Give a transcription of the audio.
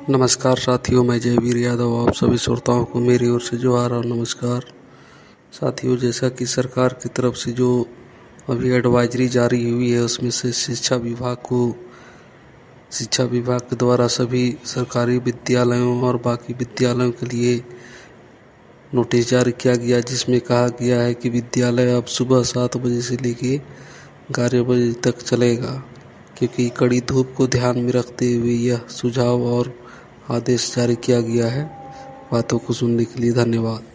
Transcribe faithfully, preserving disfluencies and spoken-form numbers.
नमस्कार साथियों, मैं जयवीर यादव आप सभी श्रोताओं को मेरी ओर से जोहार और नमस्कार। साथियों, जैसा कि सरकार की तरफ से जो अभी एडवाइजरी जारी हुई है, उसमें से शिक्षा विभाग को शिक्षा विभाग के द्वारा सभी सरकारी विद्यालयों और बाकी विद्यालयों के लिए नोटिस जारी किया गया, जिसमें कहा गया है कि विद्यालय अब सुबह सात बजे से लेकर ग्यारह बजे तक चलेगा, क्योंकि कड़ी धूप को ध्यान में रखते हुए यह सुझाव और आदेश जारी किया गया है। बातों को सुनने के लिए धन्यवाद।